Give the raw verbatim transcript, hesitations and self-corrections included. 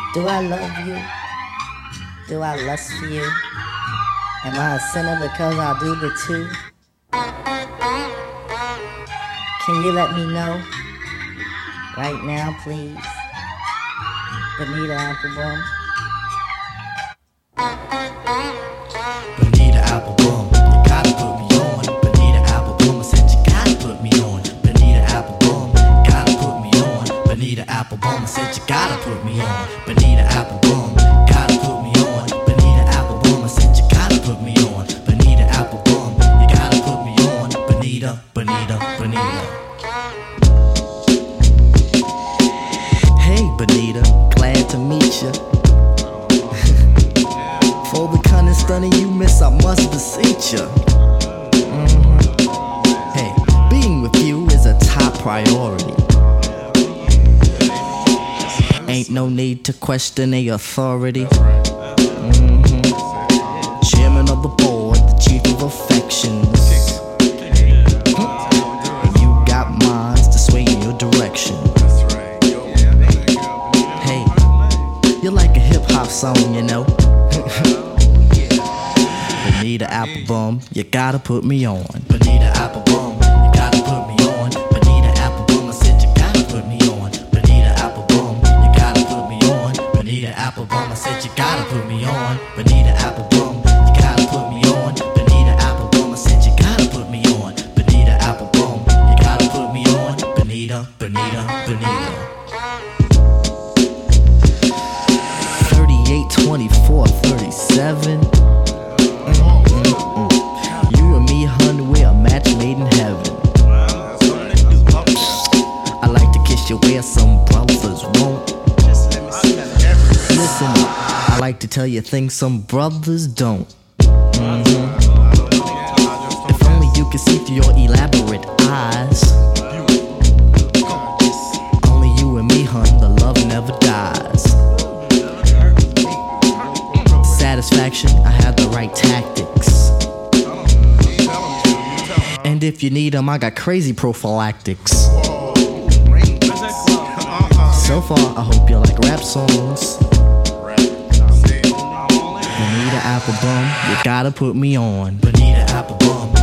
Do I love you? Do I lust for you? Am I a sinner because I do the two? Can you let me know? Right now, please. Bonita Applebum. Bonita Applebum, you gotta put me on. Bonita Applebum, I said you gotta put me on. Bonita Applebum, gotta put me on. Bonita Applebum, I said you gotta put me on. Bonita Applebum, gotta put me on. Bonita Applebum, I said you gotta put me on. Bonita Applebum, you gotta put me on. Bonita, Bonita, Bonita. Hey Bonita, glad to meet ya. For the cunning stunning you miss, I must beseech ya. Mm-hmm. Hey, being with you is a top priority. Ain't no need to question a authority. Mm-hmm. Chairman of the board, the chief of affections. And you got minds to sway in your direction. Hey, you're like a hip hop song, you know. Bonita Applebum, you gotta put me on. Bonita Applebum, you gotta put me on. Bonita Applebum, I said you gotta put me on. Bonita Applebum, you gotta put me on. Bonita Applebum, I said you gotta put me on. Bonita Applebum, you gotta put me on. Bonita Applebum, I said you gotta put me on. Bonita Applebum, you gotta put me on. Bonita, Bonita, Bonita. thirty-eight, twenty-four, thirty-seven. Mm-mm-mm. You and me, honey, we're a match made in heaven. I like to kiss you where some brothers won't. Listen up, I like to tell you things some brothers don't. Mm-hmm. If only you could see through your elaborate eyes. Only you and me, hun, the love never dies. Satisfaction, I have the right tactics. And if you need them, I got crazy prophylactics. So far, I hope you like rap songs. Bonita Applebum, you gotta put me on. Bonita Applebum,